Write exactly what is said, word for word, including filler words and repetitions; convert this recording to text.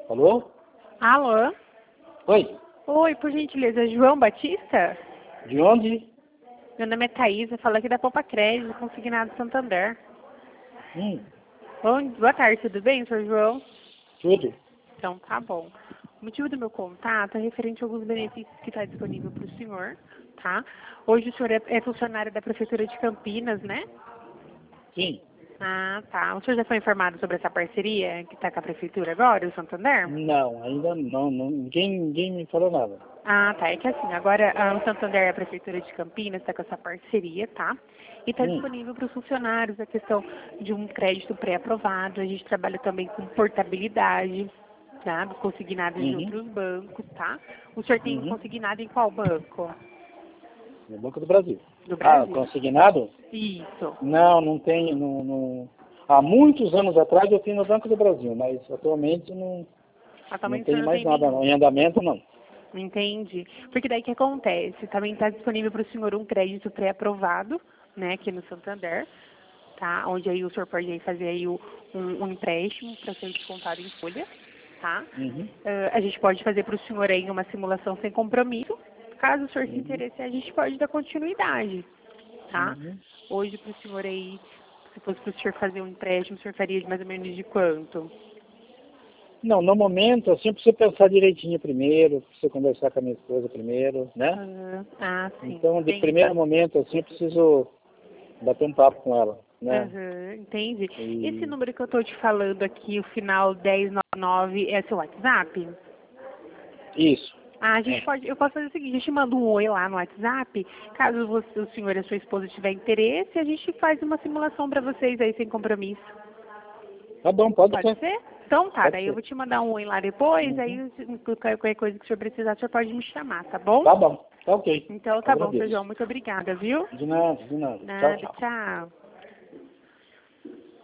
Alô? Alô? Oi, Oi, por gentileza, João Batista? de onde? Meu nome é Thaisa, falo aqui da Poupa Crédito, consignado Santander. Hum, Bom, boa tarde, tudo bem, senhor João? tudo. Então, tá bom. O motivo do meu contato é referente a alguns benefícios que está disponível para o senhor, tá? Hoje o senhor é, é funcionário da Prefeitura de Campinas, né? Sim. Ah, tá. O senhor já foi informado sobre essa parceria que está com a Prefeitura agora, o Santander? Não, ainda não, não ninguém, ninguém me falou nada. Ah, tá. É que assim, agora ah, o Santander e a Prefeitura de Campinas está com essa parceria, tá? E está Hum, disponível para os funcionários a questão de um crédito pré-aprovado. A gente trabalha também com portabilidade, tá? Dos consignados de uhum, outros bancos, tá? O senhor tem uhum. consignado em qual banco? No Banco do Brasil. Do Ah, Brasil? consignado? Isso. Não, não tenho. Não, não... Há muitos anos atrás eu tinha no Banco do Brasil, mas atualmente não, não Atualmente o senhor tenho não mais tem nada não. nenhum. Em andamento não. Entendi. Porque daí o que acontece? Também está disponível para o senhor um crédito pré-aprovado, né, aqui no Santander, tá? Onde aí o senhor pode aí fazer aí o- um, um empréstimo para ser descontado em folha, tá? Uhum, Ah, a gente pode fazer para o senhor aí uma simulação sem compromisso. Caso o senhor se uhum, interesse, a gente pode dar continuidade, tá? uhum. Hoje para o senhor aí, se fosse para o senhor fazer um empréstimo, o senhor faria de mais ou menos de quanto? Não, no momento, assim, eu preciso pensar direitinho primeiro, preciso conversar com a minha esposa primeiro, né? Ah, ah, sim, Então, de entendi. primeiro momento, assim, eu preciso bater um papo com ela, né? Aham, entendi. Esse E número que eu estou te falando aqui, o final dez noventa e nove, é seu WhatsApp? isso. Ah, a gente É. pode, eu posso fazer o seguinte, a gente manda um oi lá no WhatsApp, caso você, o senhor e a sua esposa tiver interesse, a gente faz uma simulação para vocês aí sem compromisso. Tá bom, pode Pode ser. ser? Então tá, Pode daí eu ser. vou te mandar um oi lá depois, Uhum. aí se- qualquer coisa que o senhor precisar, o senhor pode me chamar, tá bom? Tá bom, tá ok. Então tá bom, seu João, Agradeço. muito obrigada, viu? De nada, de nada. Tchau, Nada, tchau. tchau.